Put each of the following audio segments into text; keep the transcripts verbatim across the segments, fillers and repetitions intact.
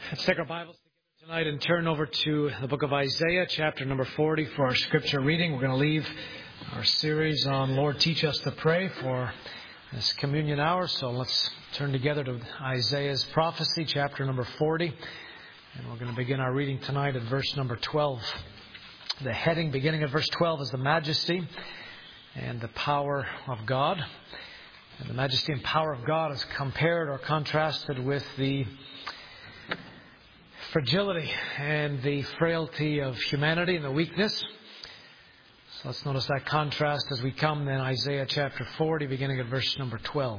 Let's take our Bibles together tonight and turn over to the book of Isaiah, chapter number forty, for our scripture reading. We're going to leave our series on Lord, Teach Us to Pray for this communion hour. So let's turn together to Isaiah's prophecy, chapter number forty. And we're going to begin our reading tonight at verse number twelve. The heading beginning at verse twelve is the majesty and the power of God. And the majesty and power of God is compared or contrasted with the fragility and the frailty of humanity and the weakness. So let's notice that contrast as we come then Isaiah chapter forty, beginning at verse number twelve.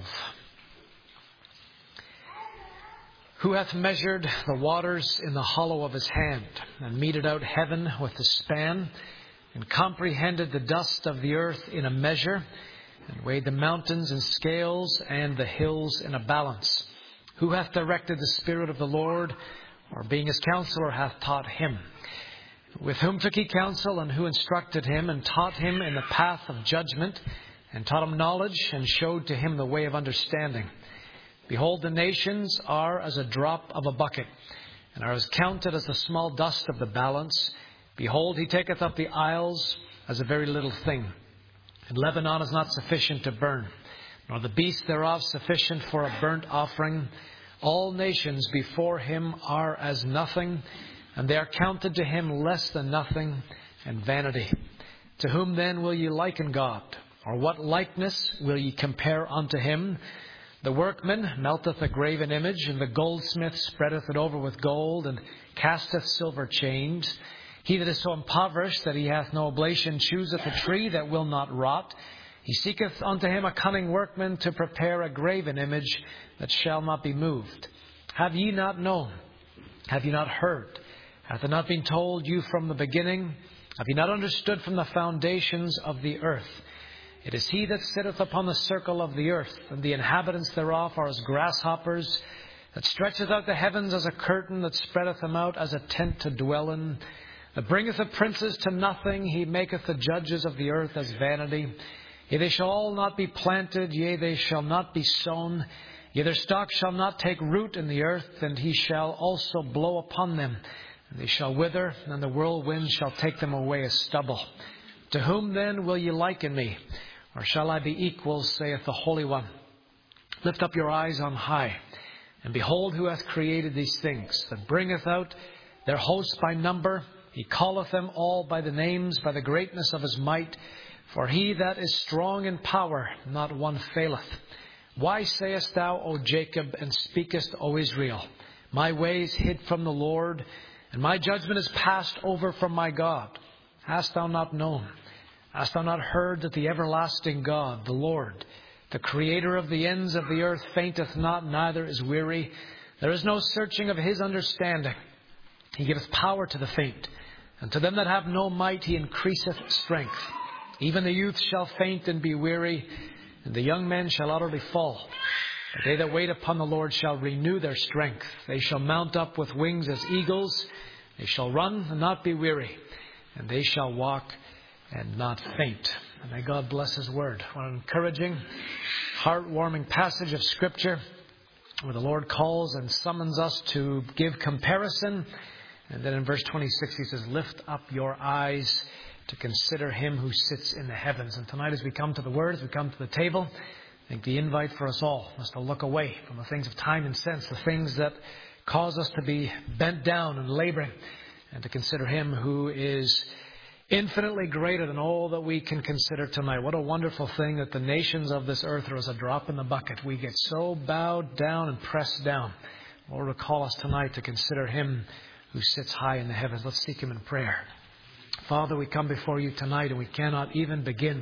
Who hath measured the waters in the hollow of his hand, and meted out heaven with a span, and comprehended the dust of the earth in a measure, and weighed the mountains in scales and the hills in a balance? Who hath directed the Spirit of the Lord, or being his counselor hath taught him? With whom took he counsel, and who instructed him, and taught him in the path of judgment, and taught him knowledge, and showed to him the way of understanding? Behold, the nations are as a drop of a bucket, and are as counted as the small dust of the balance. Behold, he taketh up the isles as a very little thing. And Lebanon is not sufficient to burn, nor the beast thereof sufficient for a burnt offering. All nations before him are as nothing, and they are counted to him less than nothing, and vanity. To whom then will ye liken God? Or what likeness will ye compare unto him? The workman melteth a graven image, and the goldsmith spreadeth it over with gold, and casteth silver chains. He that is so impoverished that he hath no oblation chooseth a tree that will not rot. He seeketh unto him a cunning workman to prepare a graven image that shall not be moved. Have ye not known? Have ye not heard? Hath it not been told you from the beginning? Have ye not understood from the foundations of the earth? It is he that sitteth upon the circle of the earth, and the inhabitants thereof are as grasshoppers, that stretcheth out the heavens as a curtain, that spreadeth them out as a tent to dwell in, that bringeth the princes to nothing. He maketh the judges of the earth as vanity. Yea, they shall all not be planted, yea, they shall not be sown. Yea, their stock shall not take root in the earth, and he shall also blow upon them. And they shall wither, and the whirlwind shall take them away as stubble. To whom then will ye liken me? Or shall I be equal, saith the Holy One? Lift up your eyes on high, and behold who hath created these things, that bringeth out their hosts by number. He calleth them all by the names, by the greatness of his might. For he that is strong in power, not one faileth. Why sayest thou, O Jacob, and speakest, O Israel? My way is hid from the Lord, and my judgment is passed over from my God. Hast thou not known? Hast thou not heard that the everlasting God, the Lord, the Creator of the ends of the earth, fainteth not, neither is weary? There is no searching of his understanding. He giveth power to the faint, and to them that have no might he increaseth strength. Even the youth shall faint and be weary, and the young men shall utterly fall. But they that wait upon the Lord shall renew their strength. They shall mount up with wings as eagles. They shall run and not be weary, and they shall walk and not faint. And may God bless his word. What an encouraging, heartwarming passage of Scripture, where the Lord calls and summons us to give comparison. And then in verse twenty-six he says, lift up your eyes to consider him who sits in the heavens. And tonight as we come to the word, as we come to the table, I think the invite for us all is to look away from the things of time and sense, the things that cause us to be bent down and laboring, and to consider him who is infinitely greater than all that we can consider tonight. What a wonderful thing that the nations of this earth are as a drop in the bucket. We get so bowed down and pressed down. Lord, will call us tonight to consider him who sits high in the heavens. Let's seek him in prayer. Father, we come before you tonight, and we cannot even begin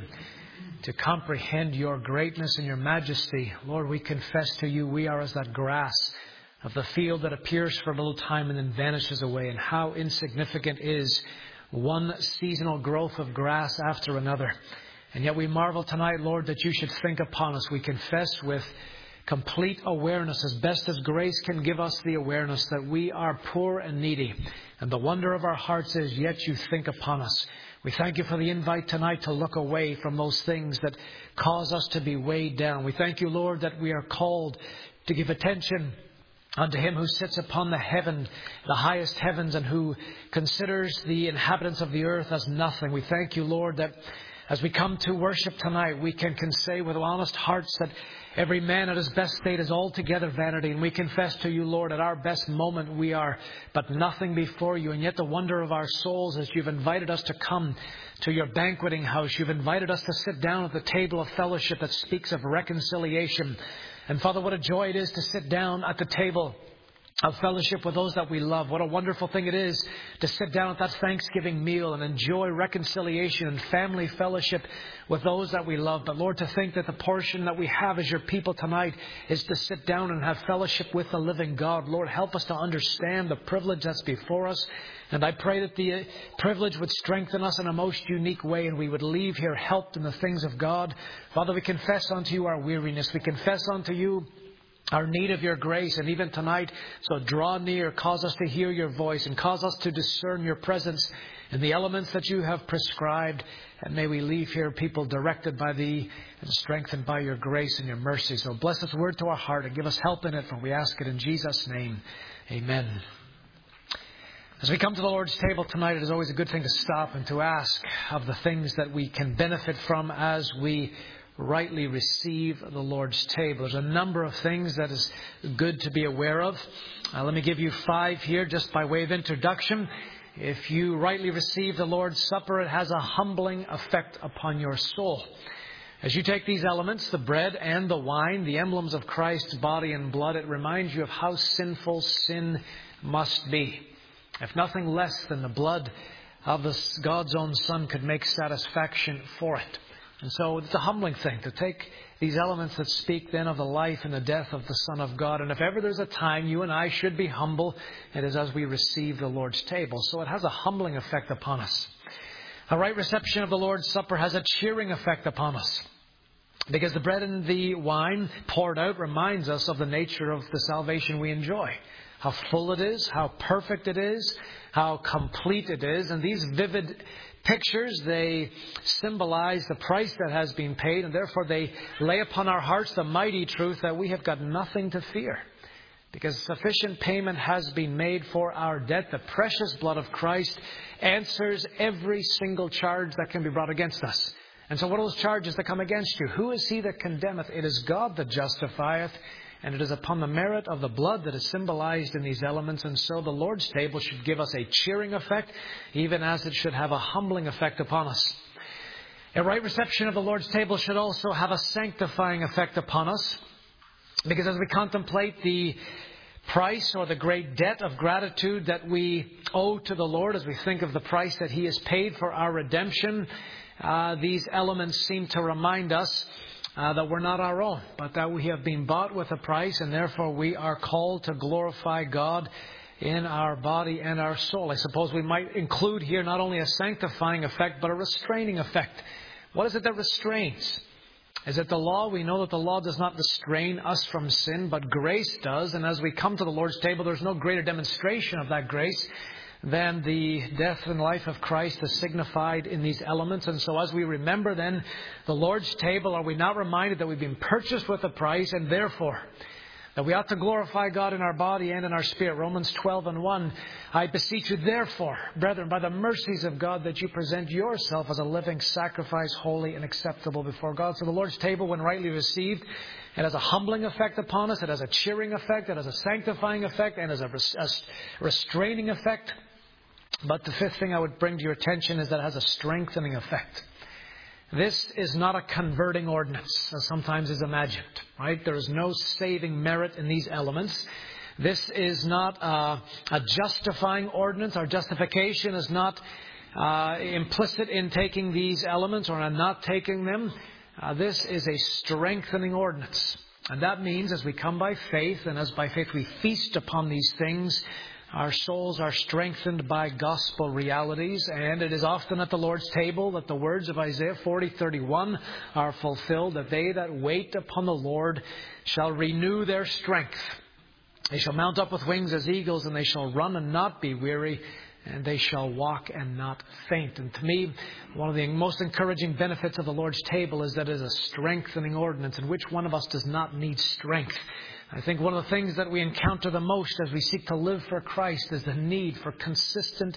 to comprehend your greatness and your majesty. Lord, we confess to you we are as that grass of the field that appears for a little time and then vanishes away. And how insignificant is one seasonal growth of grass after another. And yet we marvel tonight, Lord, that you should think upon us. We confess with complete awareness, as best as grace can give us the awareness, that we are poor and needy. And the wonder of our hearts is, yet you think upon us. We thank you for the invite tonight to look away from those things that cause us to be weighed down. We thank you, Lord, that we are called to give attention Unto him who sits upon the heaven, the highest heavens, and who considers the inhabitants of the earth as nothing. We thank you, Lord, that as we come to worship tonight, we can, can say with honest hearts that every man at his best state is altogether vanity. And we confess to you, Lord, at our best moment we are but nothing before you. And yet the wonder of our souls is you've invited us to come to your banqueting house. You've invited us to sit down at the table of fellowship that speaks of reconciliation. And Father, what a joy it is to sit down at the table of fellowship with those that we love. What a wonderful thing it is to sit down at that Thanksgiving meal and enjoy reconciliation and family fellowship with those that we love. But Lord, to think that the portion that we have as your people tonight is to sit down and have fellowship with the living God. Lord, help us to understand the privilege that's before us. And I pray that the privilege would strengthen us in a most unique way and we would leave here helped in the things of God. Father, we confess unto you our weariness. We confess unto you our need of your grace. And even tonight, so draw near, cause us to hear your voice and cause us to discern your presence in the elements that you have prescribed. And may we leave here people directed by thee and strengthened by your grace and your mercy. So bless this word to our heart and give us help in it, for we ask it in Jesus' name. Amen. As we come to the Lord's table tonight, it is always a good thing to stop and to ask of the things that we can benefit from as we rightly receive the Lord's table. There's a number of things that is good to be aware of. Uh, let me give you five here just by way of introduction. If you rightly receive the Lord's Supper, it has a humbling effect upon your soul. As you take these elements, the bread and the wine, the emblems of Christ's body and blood, it reminds you of how sinful sin must be. If nothing less than the blood of the, God's own Son could make satisfaction for it. And so it's a humbling thing to take these elements that speak then of the life and the death of the Son of God. And if ever there's a time you and I should be humble, it is as we receive the Lord's table. So it has a humbling effect upon us. A right reception of the Lord's Supper has a cheering effect upon us. Because the bread and the wine poured out reminds us of the nature of the salvation we enjoy. How full it is, how perfect it is, how complete it is. And these vivid pictures, they symbolize the price that has been paid, and therefore they lay upon our hearts the mighty truth that we have got nothing to fear. Because sufficient payment has been made for our debt. The precious blood of Christ answers every single charge that can be brought against us. And so what are those charges that come against you? Who is he that condemneth? It is God that justifieth. And it is upon the merit of the blood that is symbolized in these elements. And so the Lord's table should give us a cheering effect, even as it should have a humbling effect upon us. A right reception of the Lord's table should also have a sanctifying effect upon us. Because as we contemplate the price or the great debt of gratitude that we owe to the Lord, as we think of the price that he has paid for our redemption, uh, these elements seem to remind us Uh, that we're not our own, but that we have been bought with a price, and therefore we are called to glorify God in our body and our soul. I suppose we might include here not only a sanctifying effect, but a restraining effect. What is it that restrains? Is it the law? We know that the law does not restrain us from sin, but grace does. And as we come to the Lord's table, there's no greater demonstration of that grace than the death and life of Christ is signified in these elements. And so as we remember then the Lord's table, are we not reminded that we've been purchased with a price, and therefore that we ought to glorify God in our body and in our spirit? Romans twelve and one, I beseech you therefore, brethren, by the mercies of God, that you present yourself as a living sacrifice, holy and acceptable before God. So the Lord's table, when rightly received, it has a humbling effect upon us. It has a cheering effect. It has a sanctifying effect, and has a, res- a restraining effect. But the fifth thing I would bring to your attention is that it has a strengthening effect. This is not a converting ordinance, as sometimes is imagined, right? There is no saving merit in these elements. This is not a, a justifying ordinance. Our justification is not uh, implicit in taking these elements or in not taking them. Uh, this is a strengthening ordinance. And that means as we come by faith, and as by faith we feast upon these things, our souls are strengthened by gospel realities. And it is often at the Lord's table that the words of Isaiah forty thirty-one are fulfilled, that they that wait upon the Lord shall renew their strength. They shall mount up with wings as eagles, and they shall run and not be weary, and they shall walk and not faint. And to me, one of the most encouraging benefits of the Lord's table is that it is a strengthening ordinance. And which one of us does not need strength? I think one of the things that we encounter the most as we seek to live for Christ is the need for consistent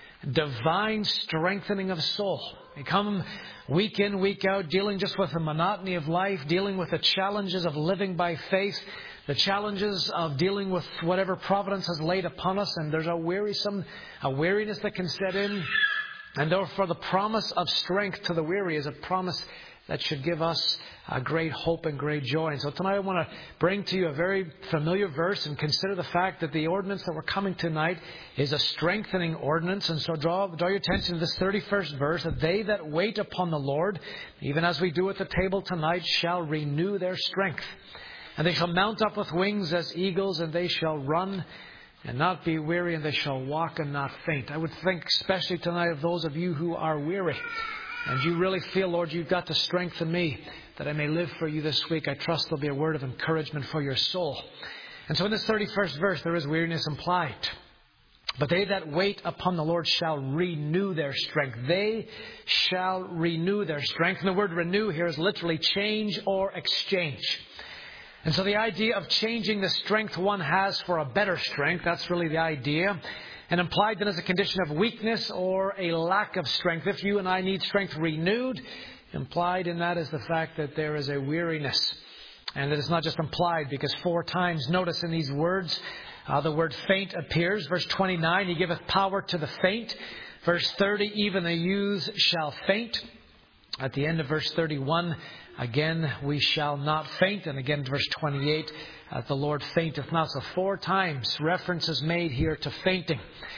divine strengthening of soul. We come week in, week out, dealing just with the monotony of life, dealing with the challenges of living by faith, the challenges of dealing with whatever providence has laid upon us, and there's a wearisome, a weariness that can set in. And therefore the promise of strength to the weary is a promise that should give us a great hope and great joy. And so tonight I want to bring to you a very familiar verse and consider the fact that the ordinance that we're coming tonight is a strengthening ordinance. And so draw, draw your attention to this thirty-first verse, that they that wait upon the Lord, even as we do at the table tonight, shall renew their strength. And they shall mount up with wings as eagles, and they shall run and not be weary, and they shall walk and not faint. I would think especially tonight of those of you who are weary, and you really feel, Lord, you've got to strengthen me that I may live for you this week. I trust there'll be a word of encouragement for your soul. And so in this thirty-first verse, there is weariness implied. But they that wait upon the Lord shall renew their strength. They shall renew their strength. And the word renew here is literally change or exchange. And so the idea of changing the strength one has for a better strength, that's really the idea. And implied then as a condition of weakness or a lack of strength. If you and I need strength renewed, implied in that is the fact that there is a weariness. And it is not just implied, because four times, notice in these words, uh, the word faint appears. Verse twenty-nine, He giveth power to the faint. Verse thirty, even the youths shall faint. At the end of verse thirty-one, again, we shall not faint. And again, verse twenty-eight, uh, the Lord fainteth not. So four times reference is made here to fainting.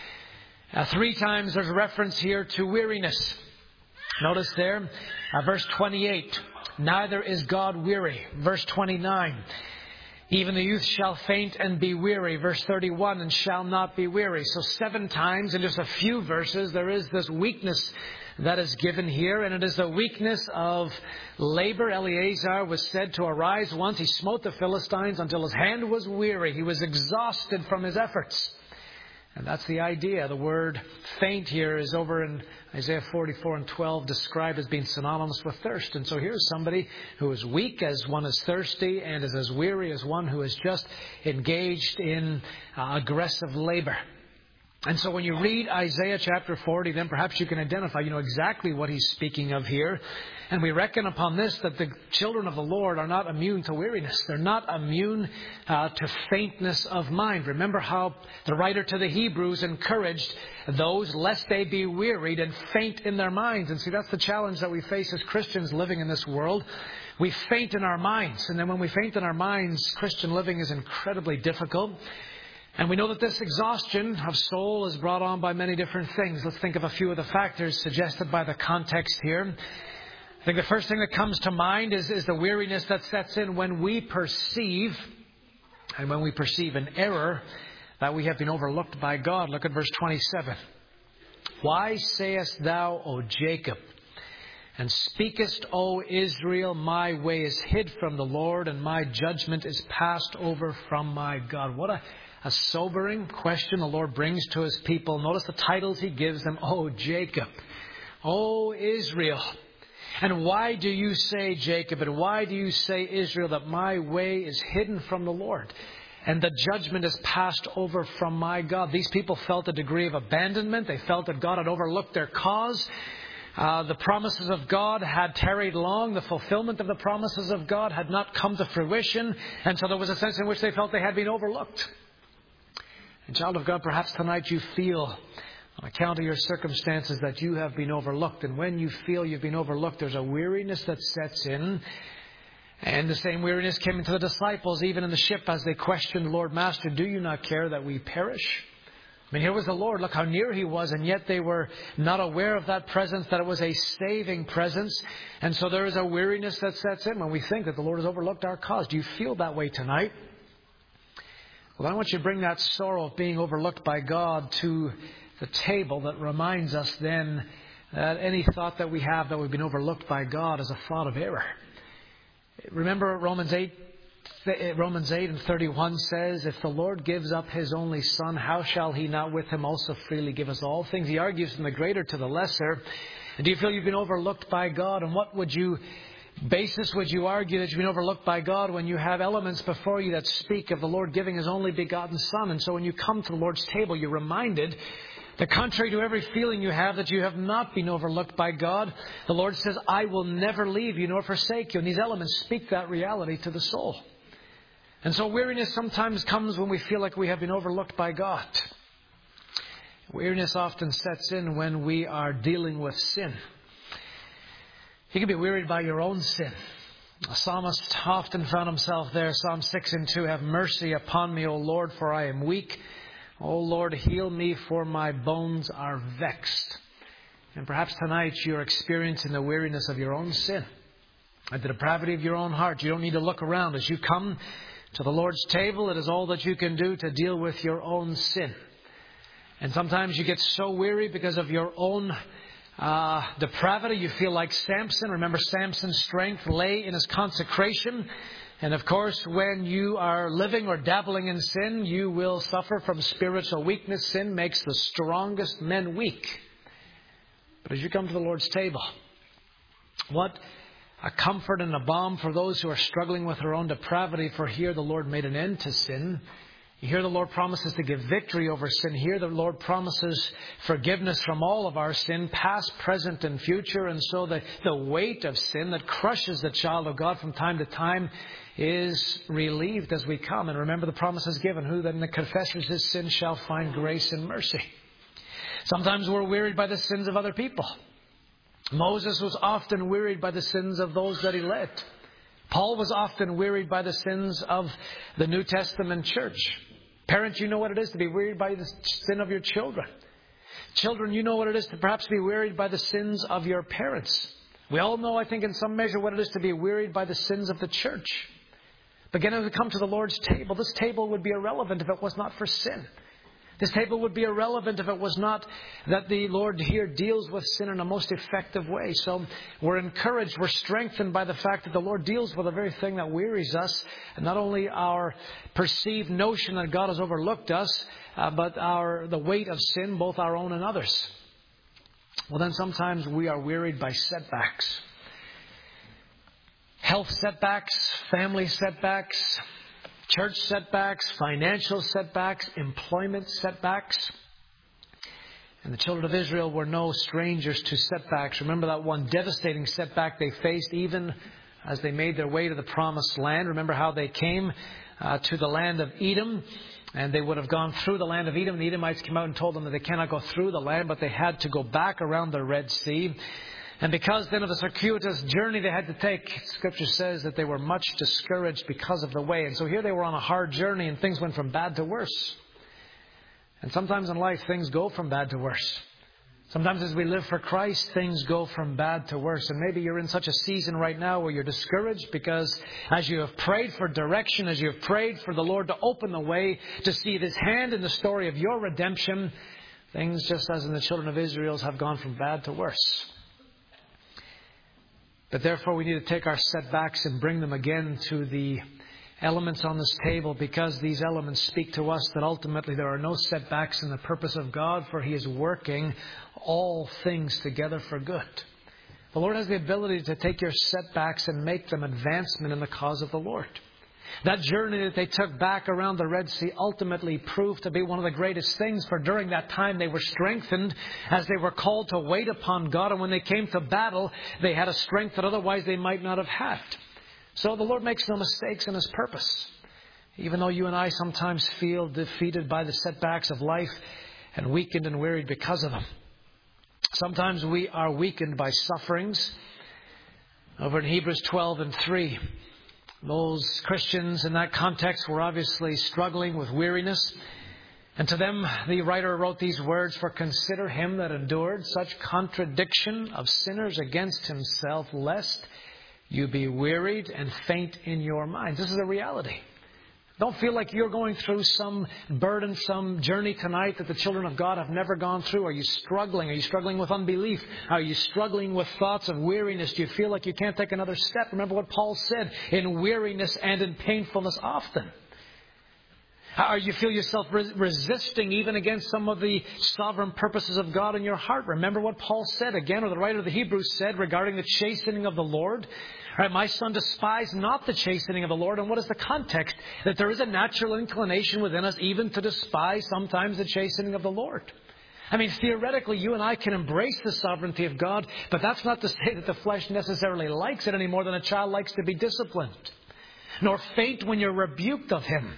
Uh, three times there's reference here to weariness. Notice there, uh, verse twenty-eight, neither is God weary. Verse twenty-nine, even the youth shall faint and be weary. Verse thirty-one, and shall not be weary. So seven times in just a few verses there is this weakness that is given here, and it is the weakness of labor. Eleazar was said to arise once. He smote the Philistines until his hand was weary. He was exhausted from his efforts. And that's the idea. The word faint here is over in Isaiah forty-four and twelve described as being synonymous with thirst. And so here's somebody who is weak as one is thirsty, and is as weary as one who is just engaged in uh, aggressive labor. And so when you read Isaiah chapter forty, then perhaps you can identify, you know, exactly what he's speaking of here. And we reckon upon this that the children of the Lord are not immune to weariness. They're not immune uh, to faintness of mind. Remember how the writer to the Hebrews encouraged those lest they be wearied and faint in their minds. And see, that's the challenge that we face as Christians living in this world. We faint in our minds. And then when we faint in our minds, Christian living is incredibly difficult. And we know that this exhaustion of soul is brought on by many different things. Let's think of a few of the factors suggested by the context here. I think the first thing that comes to mind is, is the weariness that sets in when we perceive, and when we perceive an error, that we have been overlooked by God. Look at verse twenty-seven. Why sayest thou, O Jacob, and speakest, O Israel, my way is hid from the Lord, and my judgment is passed over from my God? What a A sobering question the Lord brings to His people. Notice the titles He gives them. Oh, Jacob. Oh, Israel. And why do you say, Jacob, and why do you say, Israel, that my way is hidden from the Lord, and the judgment is passed over from my God? These people felt a degree of abandonment. They felt that God had overlooked their cause. Uh, the promises of God had tarried long. The fulfillment of the promises of God had not come to fruition. And so there was a sense in which they felt they had been overlooked. And child of God, perhaps tonight you feel, on account of your circumstances, that you have been overlooked. And when you feel you've been overlooked, there's a weariness that sets in. And the same weariness came into the disciples, even in the ship, as they questioned, Lord, Master, do you not care that we perish? I mean, here was the Lord. Look how near He was. And yet they were not aware of that presence, that it was a saving presence. And so there is a weariness that sets in when we think that the Lord has overlooked our cause. Do you feel that way tonight? Well, I want you to bring that sorrow of being overlooked by God to the table that reminds us then that any thought that we have that we've been overlooked by God is a thought of error. Remember Romans eight, Romans eight and thirty-one says, if the Lord gives up His only Son, how shall He not with Him also freely give us all things? He argues from the greater to the lesser. And do you feel you've been overlooked by God? And what would you basis would you argue that you've been overlooked by God when you have elements before you that speak of the Lord giving His only begotten Son? And so when you come to the Lord's table, you're reminded that contrary to every feeling you have that you have not been overlooked by God, the Lord says, I will never leave you nor forsake you. And these elements speak that reality to the soul. And so weariness sometimes comes when we feel like we have been overlooked by God. Weariness often sets in when we are dealing with sin. You can be wearied by your own sin. The psalmist often found himself there. Psalm six and two, have mercy upon me, O Lord, for I am weak. O Lord, heal me, for my bones are vexed. And perhaps tonight you're experiencing the weariness of your own sin, and the depravity of your own heart. You don't need to look around. As you come to the Lord's table, it is all that you can do to deal with your own sin. And sometimes you get so weary because of your own uh, depravity. You feel like Samson. Remember, Samson's strength lay in his consecration. And of course, when you are living or dabbling in sin, you will suffer from spiritual weakness. Sin makes the strongest men weak. But as you come to the Lord's table, what a comfort and a balm for those who are struggling with their own depravity. For here the Lord made an end to sin. Here the Lord promises to give victory over sin. Here the Lord promises forgiveness from all of our sin, past, present, and future. And so the, the weight of sin that crushes the child of God from time to time is relieved as we come. And remember, the promise is given, who then confesses his sin shall find grace and mercy. Sometimes we're wearied by the sins of other people. Moses was often wearied by the sins of those that he led. Paul was often wearied by the sins of the New Testament church. Parents, you know what it is to be wearied by the sin of your children. Children, you know what it is to perhaps be wearied by the sins of your parents. We all know, I think, in some measure what it is to be wearied by the sins of the church. But again, as we come to the Lord's table, this table would be irrelevant if it was not for sin. This table would be irrelevant if it was not that the Lord here deals with sin in a most effective way. So we're encouraged, we're strengthened by the fact that the Lord deals with the very thing that wearies us. And not only our perceived notion that God has overlooked us, uh, but our the weight of sin, both our own and others. Well, then sometimes we are wearied by setbacks. Health setbacks, family setbacks, church setbacks, financial setbacks, employment setbacks. And the children of Israel were no strangers to setbacks. Remember that one devastating setback they faced even as they made their way to the promised land. Remember how they came uh, to the land of Edom, and they would have gone through the land of Edom. The Edomites came out and told them that they cannot go through the land, but they had to go back around the Red Sea. And because then of the circuitous journey they had to take, Scripture says that they were much discouraged because of the way. And so here they were on a hard journey and things went from bad to worse. And sometimes in life things go from bad to worse. Sometimes as we live for Christ, things go from bad to worse. And maybe you're in such a season right now where you're discouraged because as you have prayed for direction, as you have prayed for the Lord to open the way, to see His hand in the story of your redemption, things, just as in the children of Israel, have gone from bad to worse. But therefore we need to take our setbacks and bring them again to the elements on this table, because these elements speak to us that ultimately there are no setbacks in the purpose of God, for He is working all things together for good. The Lord has the ability to take your setbacks and make them advancement in the cause of the Lord. That journey that they took back around the Red Sea ultimately proved to be one of the greatest things, for during that time they were strengthened as they were called to wait upon God. And when they came to battle, they had a strength that otherwise they might not have had. So the Lord makes no mistakes in His purpose. Even though you and I sometimes feel defeated by the setbacks of life and weakened and wearied because of them. Sometimes we are weakened by sufferings. Over in Hebrews twelve and three, those Christians in that context were obviously struggling with weariness. And to them, the writer wrote these words, "For consider him that endured such contradiction of sinners against himself, lest you be wearied and faint in your minds." This is a reality. Don't feel like you're going through some burdensome journey tonight that the children of God have never gone through. Are you struggling? Are you struggling with unbelief? Are you struggling with thoughts of weariness? Do you feel like you can't take another step? Remember what Paul said, in weariness and in painfulness often. Or you feel yourself res- resisting even against some of the sovereign purposes of God in your heart. Remember what Paul said again, or the writer of the Hebrews said regarding the chastening of the Lord. All right, my son, despise not the chastening of the Lord. And what is the context? That there is a natural inclination within us even to despise sometimes the chastening of the Lord. I mean, theoretically, you and I can embrace the sovereignty of God, but that's not to say that the flesh necessarily likes it any more than a child likes to be disciplined, nor faint when you're rebuked of Him.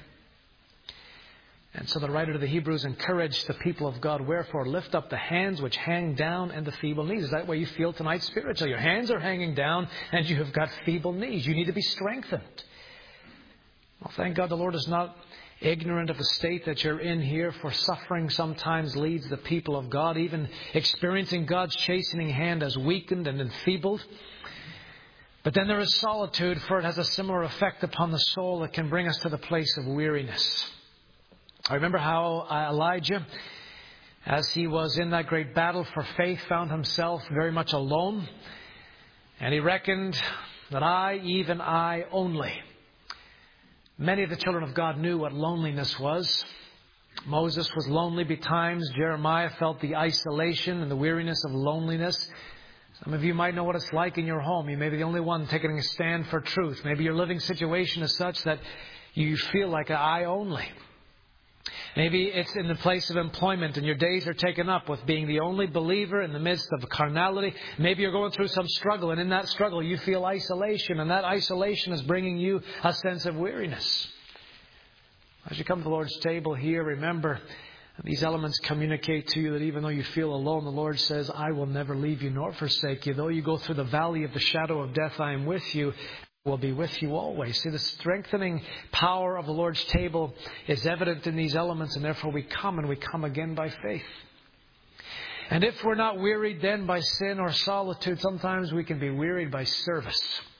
And so the writer to the Hebrews encouraged the people of God, wherefore lift up the hands which hang down and the feeble knees. Is that what you feel tonight spiritually? Your hands are hanging down and you have got feeble knees. You need to be strengthened. Well, thank God the Lord is not ignorant of the state that you're in here, for suffering sometimes leads the people of God, even experiencing God's chastening hand as weakened and enfeebled. But then there is solitude, for it has a similar effect upon the soul that can bring us to the place of weariness. I remember how Elijah, as he was in that great battle for faith, found himself very much alone. And he reckoned that I, even I only. Many of the children of God knew what loneliness was. Moses was lonely betimes. Jeremiah felt the isolation and the weariness of loneliness. Some of you might know what it's like in your home. You may be the only one taking a stand for truth. Maybe your living situation is such that you feel like an I only. Maybe it's in the place of employment and your days are taken up with being the only believer in the midst of carnality. Maybe you're going through some struggle, and in that struggle you feel isolation, and that isolation is bringing you a sense of weariness. As you come to the Lord's table here, remember these elements communicate to you that even though you feel alone, the Lord says, I will never leave you nor forsake you. Though you go through the valley of the shadow of death, I am with you. Will be with you always. See, the strengthening power of the Lord's table is evident in these elements, and therefore we come and we come again by faith. And if we're not wearied then by sin or solitude, sometimes we can be wearied by service.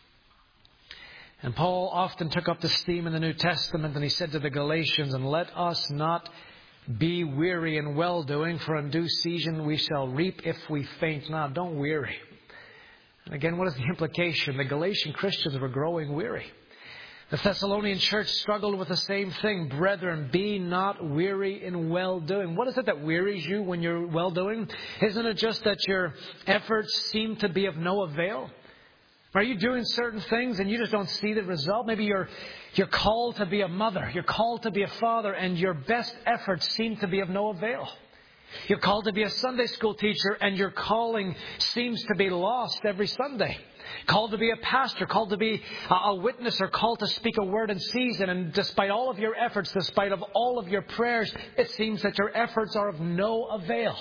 And Paul often took up this theme in the New Testament, and he said to the Galatians, and let us not be weary in well-doing, for in due season we shall reap if we faint not. Don't weary. And again, what is the implication? The Galatian Christians were growing weary. The Thessalonian church struggled with the same thing. Brethren, be not weary in well-doing. What is it that wearies you when you're well-doing? Isn't it just that your efforts seem to be of no avail? Are you doing certain things and you just don't see the result? Maybe you're, you're called to be a mother. You're called to be a father, and your best efforts seem to be of no avail. You're called to be a Sunday school teacher, and your calling seems to be lost every Sunday. Called to be a pastor, called to be a witness, or called to speak a word in season. And despite all of your efforts, despite of all of your prayers, it seems that your efforts are of no avail.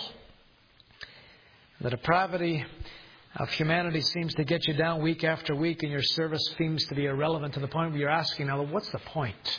The depravity of humanity seems to get you down week after week, and your service seems to be irrelevant to the point where you're asking, now, what's the point?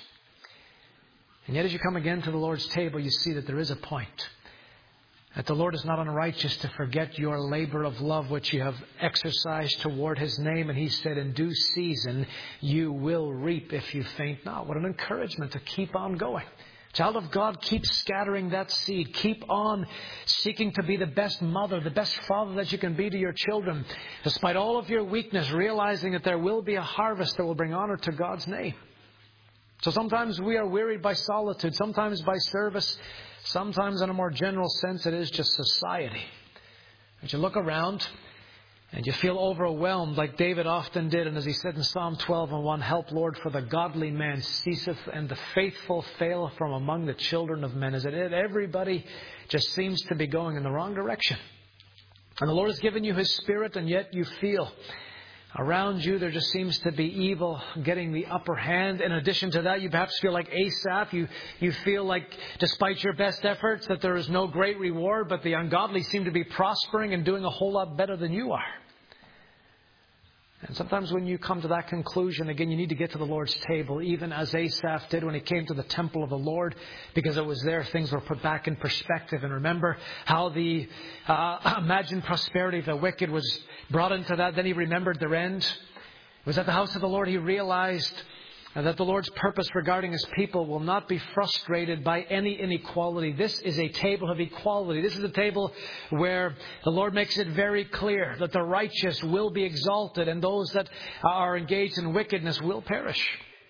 And yet as you come again to the Lord's table, you see that there is a point. That the Lord is not unrighteous to forget your labor of love which you have exercised toward His name. And He said, in due season you will reap if you faint not. What an encouragement to keep on going. Child of God, keep scattering that seed. Keep on seeking to be the best mother, the best father that you can be to your children. Despite all of your weakness, realizing that there will be a harvest that will bring honor to God's name. So sometimes we are wearied by solitude, sometimes by service. Sometimes in a more general sense, it is just society. As you look around and you feel overwhelmed like David often did. And as he said in Psalm twelve and one, help, Lord, for the godly man ceaseth and the faithful fail from among the children of men. Is it everybody just seems to be going in the wrong direction? And the Lord has given you His Spirit, and yet you feel around you there just seems to be evil getting the upper hand. In addition to that, you perhaps feel like Asaph. You, you feel like despite your best efforts that there is no great reward, but the ungodly seem to be prospering and doing a whole lot better than you are. And sometimes when you come to that conclusion, again, you need to get to the Lord's table, even as Asaph did when he came to the temple of the Lord, because it was there things were put back in perspective. And remember how the uh, imagined prosperity of the wicked was brought into that. Then he remembered their end. It was at the house of the Lord he realized that the Lord's purpose regarding His people will not be frustrated by any inequality. This is a table of equality. This is a table where the Lord makes it very clear that the righteous will be exalted and those that are engaged in wickedness will perish.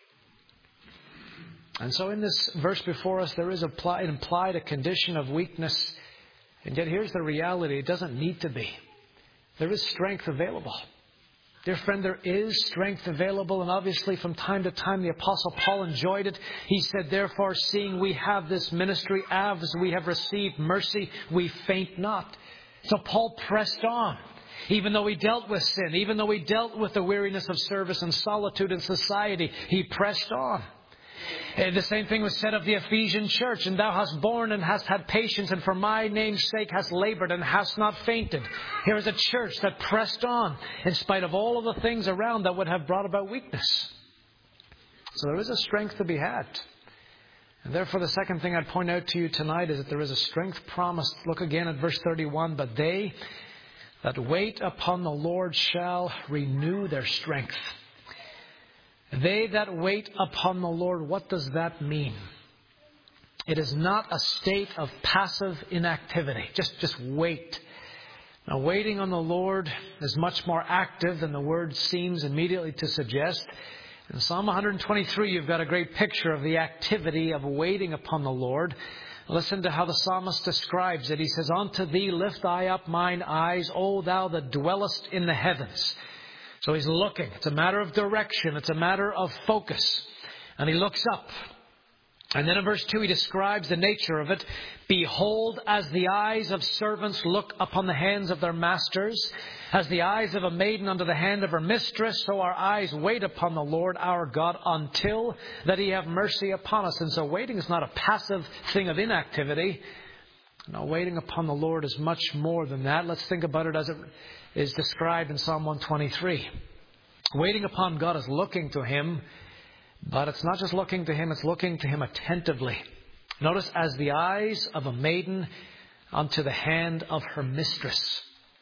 And so in this verse before us, there is implied, implied a condition of weakness. And yet here's the reality. It doesn't need to be. There is strength available. Dear friend, there is strength available, and obviously from time to time the Apostle Paul enjoyed it. He said, therefore, seeing we have this ministry, as we have received mercy, we faint not. So Paul pressed on. Even though he dealt with sin, even though he dealt with the weariness of service and solitude in society, he pressed on. The same thing was said of the Ephesian church. And thou hast borne and hast had patience, and for my name's sake hast labored and hast not fainted. Here is a church that pressed on in spite of all of the things around that would have brought about weakness. So there is a strength to be had. And therefore the second thing I'd point out to you tonight is that there is a strength promised. Look again at verse thirty-one. But they that wait upon the Lord shall renew their strength. They that wait upon the Lord, what does that mean? It is not a state of passive inactivity. Just, just wait. Now, waiting on the Lord is much more active than the word seems immediately to suggest. In Psalm one twenty-three, you've got a great picture of the activity of waiting upon the Lord. Listen to how the psalmist describes it. He says, Unto thee lift I up mine eyes, O thou that dwellest in the heavens. So he's looking. It's a matter of direction. It's a matter of focus. And he looks up. And then in verse two, he describes the nature of it. Behold, as the eyes of servants look upon the hands of their masters, as the eyes of a maiden unto the hand of her mistress, so our eyes wait upon the Lord our God until that he have mercy upon us. And so waiting is not a passive thing of inactivity. No, waiting upon the Lord is much more than that. Let's think about it as it is described in Psalm one twenty-three. Waiting upon God is looking to Him, but it's not just looking to Him, it's looking to Him attentively. Notice, as the eyes of a maiden unto the hand of her mistress.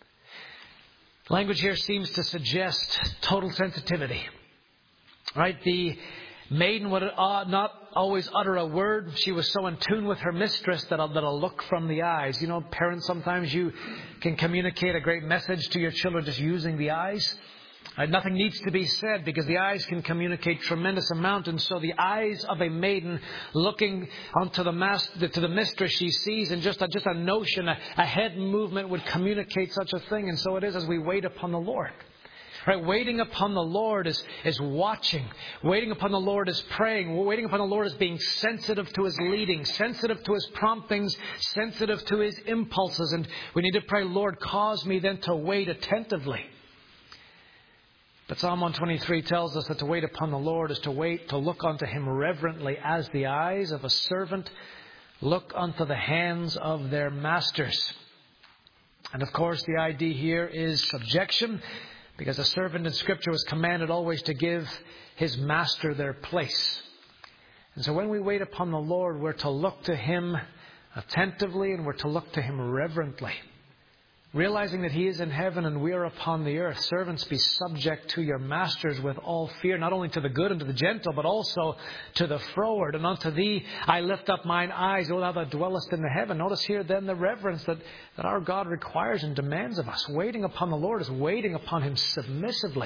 Language here seems to suggest total sensitivity. Right? The maiden would not always utter a word. She was so in tune with her mistress that a, that a look from the eyes. You know, parents, sometimes you can communicate a great message to your children just using the eyes. Uh, nothing needs to be said because the eyes can communicate tremendous amount. And so the eyes of a maiden looking onto the master, to the mistress she sees, and just a, just a notion, a, a head movement would communicate such a thing. And so it is as we wait upon the Lord. Right, waiting upon the Lord is, is watching. Waiting upon the Lord is praying. Waiting upon the Lord is being sensitive to His leading, sensitive to His promptings, sensitive to His impulses. And we need to pray, Lord, cause me then to wait attentively. But Psalm one twenty-three tells us that to wait upon the Lord is to wait, to look unto Him reverently, as the eyes of a servant look unto the hands of their masters. And of course, the idea here is subjection. Because a servant in Scripture was commanded always to give his master their place. And so when we wait upon the Lord, we're to look to Him attentively and we're to look to Him reverently. Realizing that He is in heaven and we are upon the earth. Servants, be subject to your masters with all fear, not only to the good and to the gentle, but also to the froward. And unto Thee I lift up mine eyes, O Thou that dwellest in the heaven. Notice here then the reverence that, that our God requires and demands of us. Waiting upon the Lord is waiting upon Him submissively.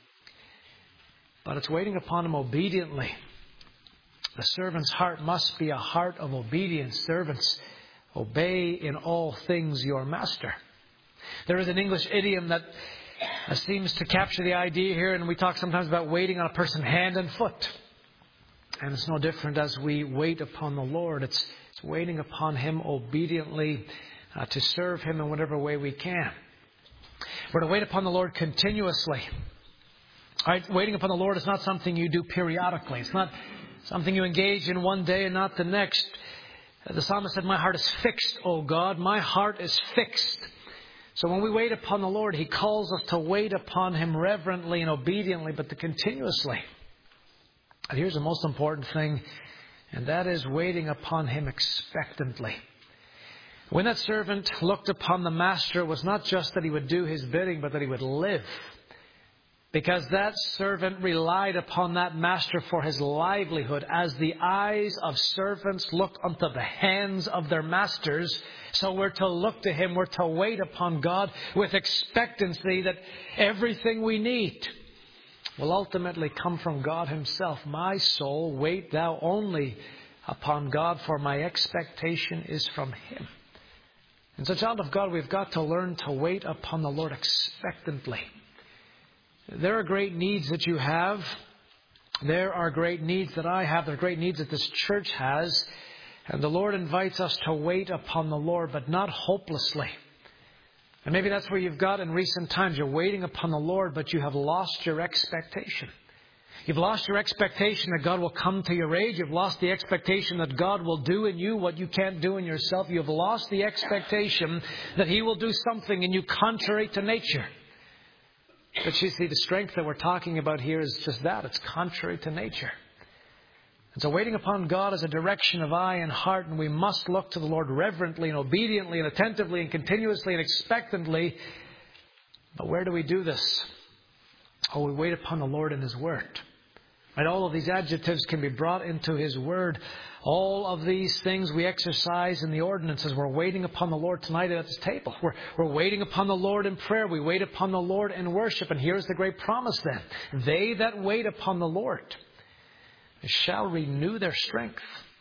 But it's waiting upon Him obediently. The servant's heart must be a heart of obedience. Servants, obey in all things your master. There is an English idiom that seems to capture the idea here, and we talk sometimes about waiting on a person hand and foot. And it's no different as we wait upon the Lord. It's, it's waiting upon Him obediently uh, to serve Him in whatever way we can. We're to wait upon the Lord continuously. All right, waiting upon the Lord is not something you do periodically. It's not something you engage in one day and not the next. The psalmist said, my heart is fixed, O God. My heart is fixed. So when we wait upon the Lord, He calls us to wait upon Him reverently and obediently, but to continuously. And here's the most important thing, and that is waiting upon Him expectantly. When that servant looked upon the master, it was not just that he would do his bidding, but that he would live. Because that servant relied upon that master for his livelihood. As the eyes of servants look unto the hands of their masters, so we're to look to Him, we're to wait upon God with expectancy that everything we need will ultimately come from God Himself. My soul, wait thou only upon God, for my expectation is from Him. And so, child of God, we've got to learn to wait upon the Lord expectantly. There are great needs that you have. There are great needs that I have. There are great needs that this church has. And the Lord invites us to wait upon the Lord, but not hopelessly. And maybe that's where you've got in recent times. You're waiting upon the Lord, but you have lost your expectation. You've lost your expectation that God will come to your aid. You've lost the expectation that God will do in you what you can't do in yourself. You've lost the expectation that He will do something in you contrary to nature. But you see, the strength that we're talking about here is just that. It's contrary to nature. And so waiting upon God is a direction of eye and heart, and we must look to the Lord reverently and obediently and attentively and continuously and expectantly. But where do we do this? Oh, we wait upon the Lord in His Word. Right? All of these adjectives can be brought into His Word. All of these things we exercise in the ordinances. We're waiting upon the Lord tonight at this table. We're, we're waiting upon the Lord in prayer. We wait upon the Lord in worship. And here's the great promise then. They that wait upon the Lord shall renew their strength.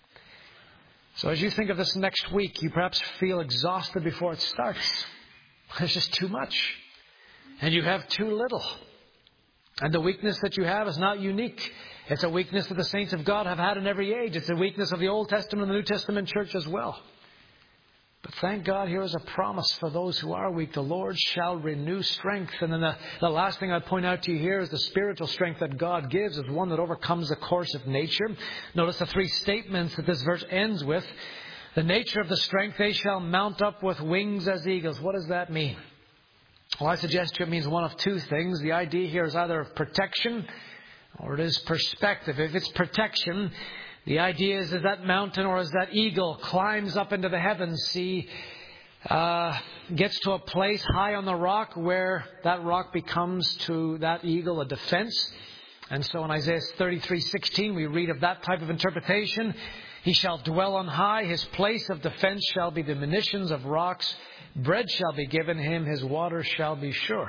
So as you think of this next week, you perhaps feel exhausted before it starts. There's just too much. And you have too little. And the weakness that you have is not unique. It's a weakness that the saints of God have had in every age. It's a weakness of the Old Testament and the New Testament church as well. But thank God, here is a promise for those who are weak. The Lord shall renew strength. And then the, the last thing I'd point out to you here is the spiritual strength that God gives is one that overcomes the course of nature. Notice the three statements that this verse ends with. The nature of the strength, they shall mount up with wings as eagles. What does that mean? Well, I suggest to you it means one of two things. The idea here is either of protection or it is perspective. If it's protection, the idea is as that mountain or as that eagle climbs up into the heavens, see, uh, gets to a place high on the rock where that rock becomes to that eagle a defense. And so in Isaiah thirty-three sixteen, we read of that type of interpretation. He shall dwell on high. His place of defense shall be the munitions of rocks. Bread shall be given him. His water shall be sure.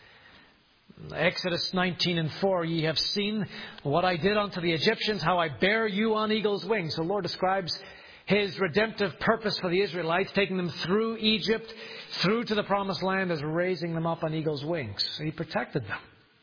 Exodus nineteen and four, ye have seen what I did unto the Egyptians, how I bear you on eagle's wings. The Lord describes His redemptive purpose for the Israelites, taking them through Egypt, through to the promised land, as raising them up on eagle's wings. He protected them.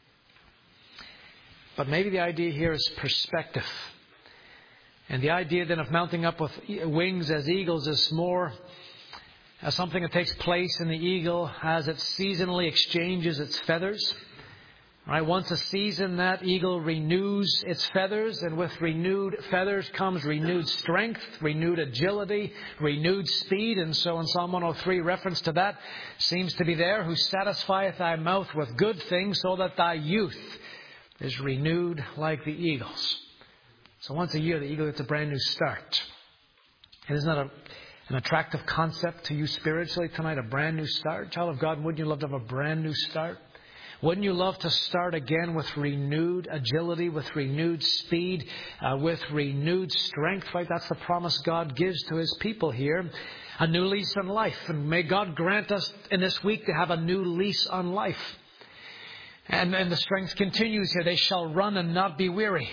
But maybe the idea here is perspective. And the idea then of mounting up with wings as eagles is more as something that takes place in the eagle as it seasonally exchanges its feathers. Right? Once a season, that eagle renews its feathers, and with renewed feathers comes renewed strength, renewed agility, renewed speed. And so in Psalm one oh three, reference to that seems to be there, who satisfieth thy mouth with good things, so that thy youth is renewed like the eagles. So once a year, the eagle gets a brand new start. And isn't that a, an attractive concept to you spiritually tonight? A brand new start? Child of God, wouldn't you love to have a brand new start? Wouldn't you love to start again with renewed agility, with renewed speed, uh, with renewed strength? Right? That's the promise God gives to His people here. A new lease on life. And may God grant us in this week to have a new lease on life. And, and the strength continues here. They shall run and not be weary.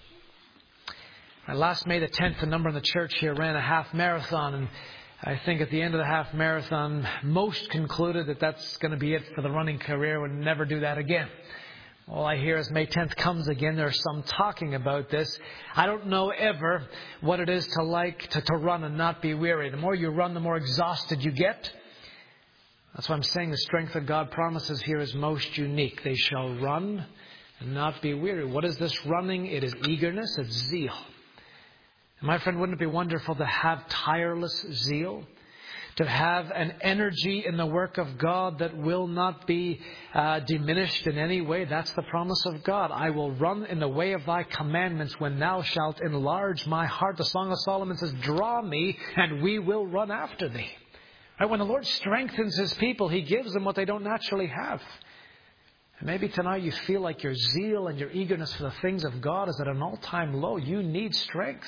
And last May the tenth, a number in the church here ran a half marathon. And I think at the end of the half marathon, most concluded that that's going to be it for the running career. We'll never do that again. All I hear is May tenth comes again. There's some talking about this. I don't know ever what it is to like to, to run and not be weary. The more you run, the more exhausted you get. That's why I'm saying the strength that God promises here is most unique. They shall run and not be weary. What is this running? It is eagerness. It's zeal. My friend, wouldn't it be wonderful to have tireless zeal? To have an energy in the work of God that will not be uh, diminished in any way. That's the promise of God. I will run in the way of thy commandments when thou shalt enlarge my heart. The Song of Solomon says, draw me and we will run after thee. Right? When the Lord strengthens His people, He gives them what they don't naturally have. And maybe tonight you feel like your zeal and your eagerness for the things of God is at an all-time low. You need strength.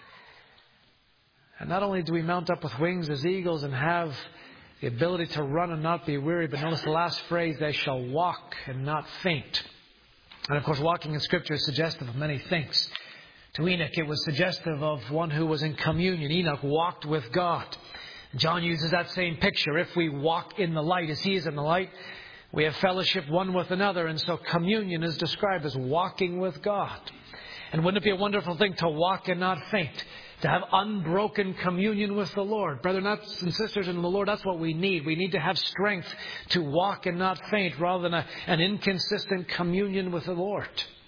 And not only do we mount up with wings as eagles and have the ability to run and not be weary, but notice the last phrase, they shall walk and not faint. And of course, walking in Scripture is suggestive of many things. To Enoch, it was suggestive of one who was in communion. Enoch walked with God. John uses that same picture. If we walk in the light as He is in the light, We have fellowship one with another, and so communion is described as walking with God. And wouldn't it be a wonderful thing to walk and not faint? To have unbroken communion with the Lord. Brothers and sisters in the Lord, that's what we need. We need to have strength to walk and not faint rather than a, an inconsistent communion with the Lord.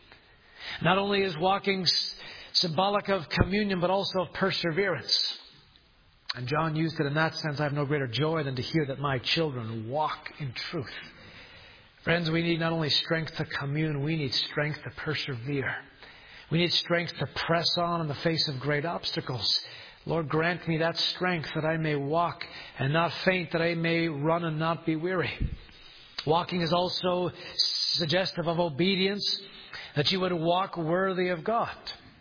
Not only is walking symbolic of communion, but also of perseverance. And John used it in that sense. I have no greater joy than to hear that my children walk in truth. Friends, we need not only strength to commune, we need strength to persevere. We need strength to press on in the face of great obstacles. Lord, grant me that strength that I may walk and not faint, that I may run and not be weary. Walking is also suggestive of obedience, that you would walk worthy of God.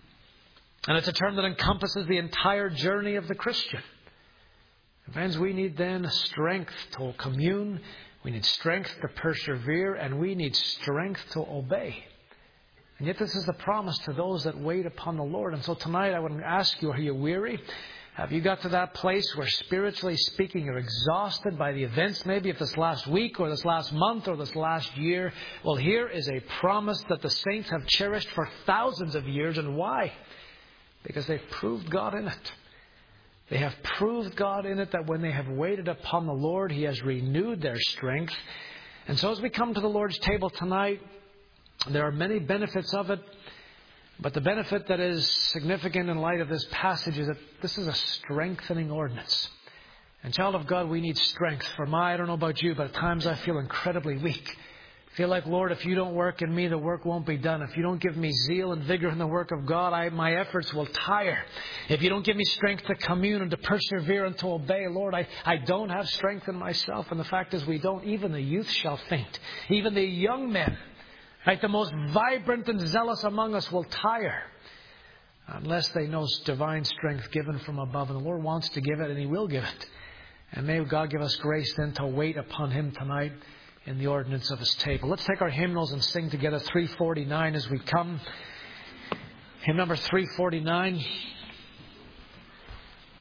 And it's a term that encompasses the entire journey of the Christian. Friends, we need then strength to commune, we need strength to persevere, and we need strength to obey. And yet this is the promise to those that wait upon the Lord. And so tonight I would ask you, are you weary? Have you got to that place where, spiritually speaking, you're exhausted by the events maybe of this last week or this last month or this last year? Well, here is a promise that the saints have cherished for thousands of years. And why? Because they've proved God in it. They have proved God in it, that when they have waited upon the Lord, He has renewed their strength. And so as we come to the Lord's table tonight, there are many benefits of it, but the benefit that is significant in light of this passage is that this is a strengthening ordinance. And child of God, we need strength. For my, I don't know about you, but at times I feel incredibly weak. I feel like, Lord, if you don't work in me, the work won't be done. If you don't give me zeal and vigor in the work of God, I, my efforts will tire. If you don't give me strength to commune and to persevere and to obey, Lord, I, I don't have strength in myself. And the fact is we don't. Even the youth shall faint. Even the young men, right, the most vibrant and zealous among us will tire unless they know divine strength given from above. And the Lord wants to give it, and He will give it. And may God give us grace then to wait upon Him tonight in the ordinance of His table. Let's take our hymnals and sing together three forty-nine as we come. Hymn number three forty-nine.